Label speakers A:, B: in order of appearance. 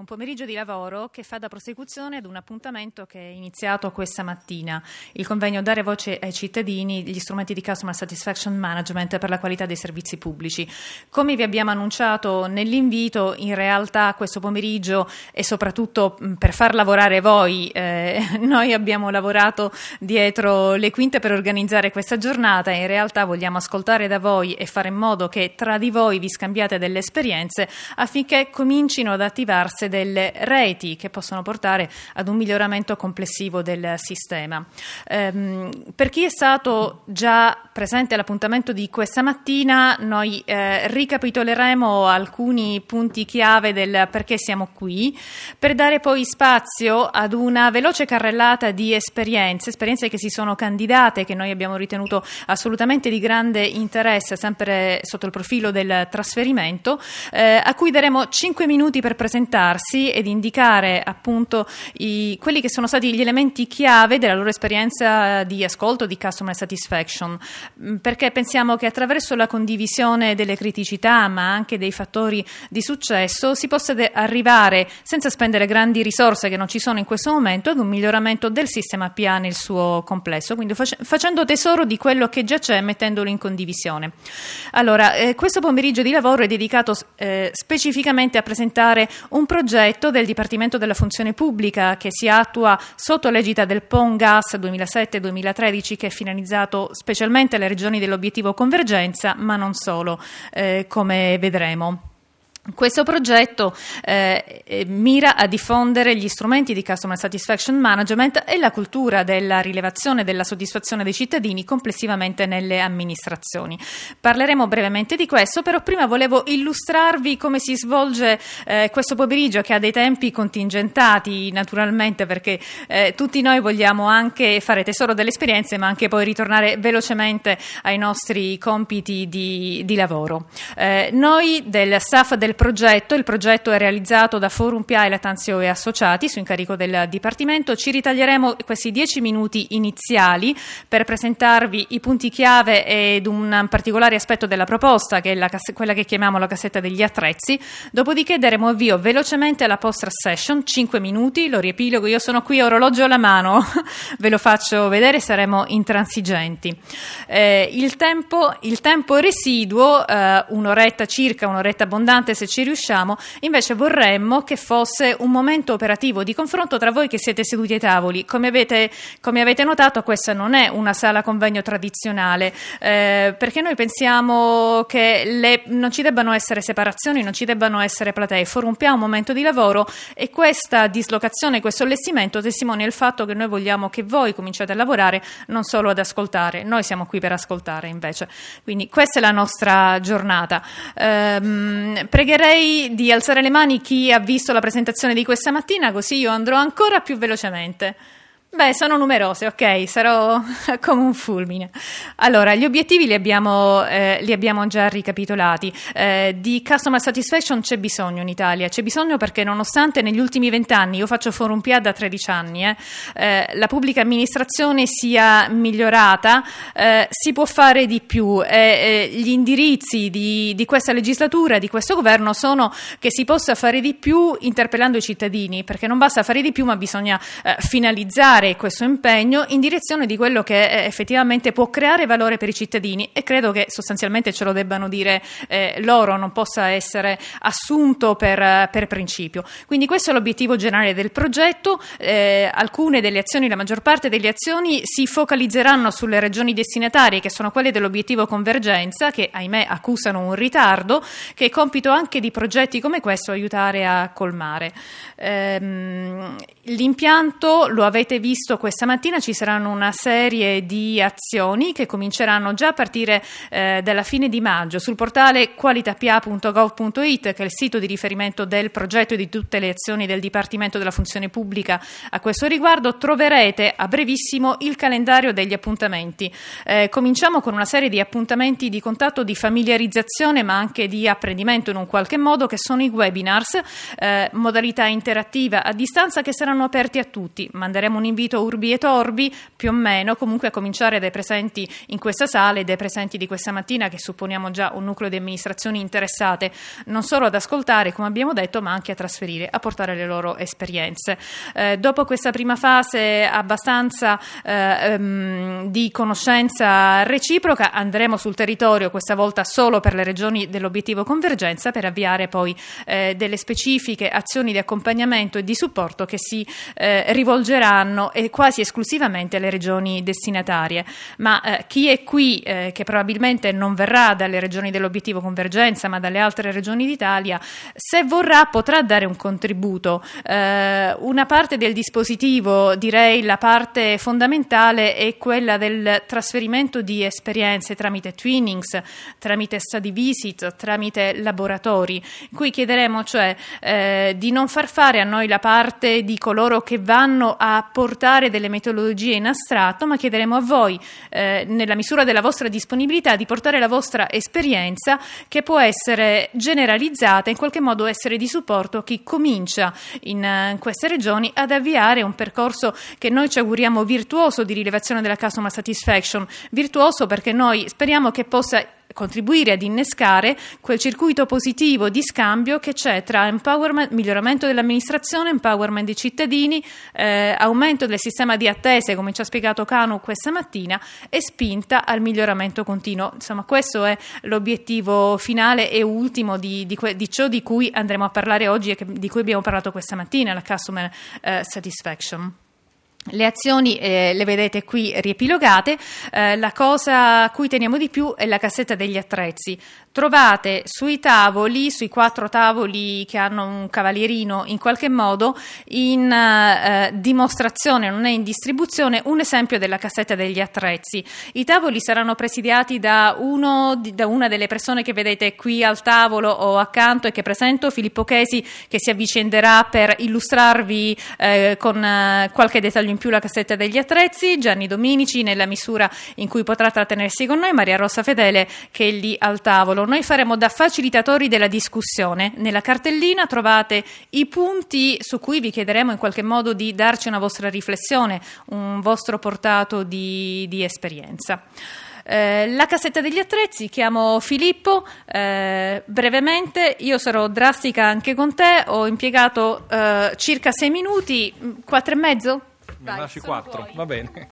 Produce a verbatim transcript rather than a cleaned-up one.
A: un pomeriggio di lavoro che fa da prosecuzione ad un appuntamento che è iniziato questa mattina, il convegno Dare voce ai cittadini, gli strumenti di Customer Satisfaction Management per la qualità dei servizi pubblici. Come vi abbiamo annunciato nell'invito, in realtà questo pomeriggio e soprattutto per far lavorare voi, eh, noi abbiamo lavorato dietro le quinte per organizzare questa giornata e in realtà vogliamo ascoltare da voi e fare in modo che tra di voi vi scambiate delle esperienze affinché comincino ad attivarsi delle reti che possono portare ad un miglioramento complessivo del sistema. Ehm, per chi è stato già presente all'appuntamento di questa mattina, noi eh, ricapitoleremo alcuni punti chiave del perché siamo qui, per dare poi spazio ad una veloce carrellata di esperienze, esperienze che si sono candidate, che noi abbiamo ritenuto assolutamente di grande interesse, sempre sotto il profilo del trasferimento, eh, a cui daremo cinque minuti per presentarsi ed indicare appunto i, quelli che sono stati gli elementi chiave della loro esperienza di ascolto, di customer satisfaction, perché pensiamo che attraverso la condivisione delle criticità ma anche dei fattori di successo si possa de- arrivare, senza spendere grandi risorse che non ci sono in questo momento, ad un miglioramento del sistema P A nel suo complesso, quindi face- facendo tesoro di quello che già c'è, mettendolo in condivisione. Allora, eh, questo pomeriggio di lavoro è dedicato eh, specificamente a presentare un progetto del Dipartimento della Funzione Pubblica che si attua sotto l'egida del P O N G A S duemilasette duemilatredici, che è finalizzato specialmente alle regioni dell'obiettivo convergenza, ma non solo, eh, come vedremo. Questo progetto eh, mira a diffondere gli strumenti di Customer Satisfaction Management e la cultura della rilevazione e della soddisfazione dei cittadini complessivamente nelle amministrazioni. Parleremo brevemente di questo, però prima volevo illustrarvi come si svolge eh, questo pomeriggio, che ha dei tempi contingentati naturalmente, perché eh, tutti noi vogliamo anche fare tesoro delle esperienze ma anche poi ritornare velocemente ai nostri compiti di, di lavoro. Eh, noi del staff del progetto, il progetto è realizzato da Forum P A e Lattanzio e Associati su incarico del Dipartimento. Ci ritaglieremo questi dieci minuti iniziali per presentarvi i punti chiave ed un particolare aspetto della proposta, che è la cass- quella che chiamiamo la cassetta degli attrezzi. Dopodiché daremo avvio velocemente alla post session, cinque minuti, lo riepilogo, io sono qui, orologio alla mano, ve lo faccio vedere, saremo intransigenti. Eh, il tempo, il tempo residuo, eh, un'oretta circa, un'oretta abbondante se ci riusciamo, invece vorremmo che fosse un momento operativo di confronto tra voi che siete seduti ai tavoli. Come avete, come avete notato, questa non è una sala convegno tradizionale, eh, perché noi pensiamo che le, non ci debbano essere separazioni, non ci debbano essere platee. Forum P A è un momento di lavoro e questa dislocazione, questo allestimento testimonia il fatto che noi vogliamo che voi cominciate a lavorare, non solo ad ascoltare. Noi siamo qui per ascoltare invece. Quindi questa è la nostra giornata. Ehm, pregherei di alzare le mani chi ha visto la presentazione di questa mattina, così io andrò ancora più velocemente. Beh, sono numerose, ok, sarò come un fulmine. Allora, gli obiettivi li abbiamo, eh, li abbiamo già ricapitolati. Eh, di Customer Satisfaction c'è bisogno in Italia, c'è bisogno perché nonostante negli ultimi vent'anni, io faccio Forum P A da tredici anni, eh, eh, la pubblica amministrazione sia migliorata, eh, si può fare di più. Eh, eh, gli indirizzi di, di questa legislatura, di questo governo, sono che si possa fare di più interpellando i cittadini, perché non basta fare di più, ma bisogna eh, finalizzare questo impegno in direzione di quello che eh, effettivamente può creare valore per i cittadini, e credo che sostanzialmente ce lo debbano dire eh, loro, non possa essere assunto per, per principio. Quindi questo è l'obiettivo generale del progetto. Eh, alcune delle azioni, la maggior parte delle azioni si focalizzeranno sulle regioni destinatarie, che sono quelle dell'obiettivo convergenza, che ahimè accusano un ritardo, che è compito anche di progetti come questo aiutare a colmare. Ehm, l'impianto lo avete visto Visto questa mattina, ci saranno una serie di azioni che cominceranno già a partire eh, dalla fine di maggio sul portale qualitapa punto gov punto it, che è il sito di riferimento del progetto e di tutte le azioni del Dipartimento della Funzione Pubblica a questo riguardo. Troverete a brevissimo il calendario degli appuntamenti. Eh, cominciamo con una serie di appuntamenti di contatto, di familiarizzazione ma anche di apprendimento in un qualche modo, che sono i webinars, eh, modalità interattiva a distanza che saranno aperti a tutti. Manderemo un invito udito urbi et orbi, più o meno, comunque a cominciare dai presenti in questa sala e dai presenti di questa mattina, che supponiamo già un nucleo di amministrazioni interessate non solo ad ascoltare, come abbiamo detto, ma anche a trasferire, a portare le loro esperienze. Eh, dopo questa prima fase abbastanza eh, um, di conoscenza reciproca, andremo sul territorio, questa volta solo per le regioni dell'obiettivo convergenza, per avviare poi eh, delle specifiche azioni di accompagnamento e di supporto che si eh, rivolgeranno eh, quasi esclusivamente alle regioni destinatarie. Ma eh, chi è qui, eh, che probabilmente non verrà dalle regioni dell'obiettivo convergenza ma dalle altre regioni d'Italia, se vorrà potrà dare un contributo. Eh, una parte del dispositivo, direi la parte fondamentale, è quella del trasferimento di esperienze tramite twinnings, tramite study visit, tramite laboratori. Qui chiederemo cioè eh, di non far fare a noi la parte di coloro che vanno a portare delle metodologie in astratto, ma chiederemo a voi, eh, nella misura della vostra disponibilità, di portare la vostra esperienza, che può essere generalizzata, in qualche modo essere di supporto a chi comincia in, in queste regioni ad avviare un percorso che noi ci auguriamo virtuoso di rilevazione della customer satisfaction, virtuoso perché noi speriamo che possa contribuire ad innescare quel circuito positivo di scambio che c'è tra empowerment, miglioramento dell'amministrazione, empowerment dei cittadini, eh, aumento del sistema di attese, come ci ha spiegato Canu questa mattina, e spinta al miglioramento continuo. Insomma, questo è l'obiettivo finale e ultimo di, di, di ciò di cui andremo a parlare oggi e che, di cui abbiamo parlato questa mattina, la customer eh, satisfaction. Le azioni eh, le vedete qui riepilogate. Eh, la cosa a cui teniamo di più è la cassetta degli attrezzi. Trovate sui tavoli, sui quattro tavoli che hanno un cavalierino in qualche modo, in eh, dimostrazione, non è in distribuzione, un esempio della cassetta degli attrezzi. I tavoli saranno presidiati da, uno, da una delle persone che vedete qui al tavolo o accanto e che presento, Filippo Chesi, che si avvicenderà per illustrarvi eh, con eh, qualche dettaglio in più la cassetta degli attrezzi, Gianni Dominici nella misura in cui potrà trattenersi con noi, Maria Rosa Fedele che è lì al tavolo. Noi faremo da facilitatori della discussione. Nella cartellina trovate i punti su cui vi chiederemo in qualche modo di darci una vostra riflessione, un vostro portato di, di esperienza. Eh, la cassetta degli attrezzi, chiamo Filippo, eh, brevemente, io sarò drastica anche con te, ho impiegato eh, circa sei minuti, quattro e mezzo?
B: Mi lasci quattro, va bene.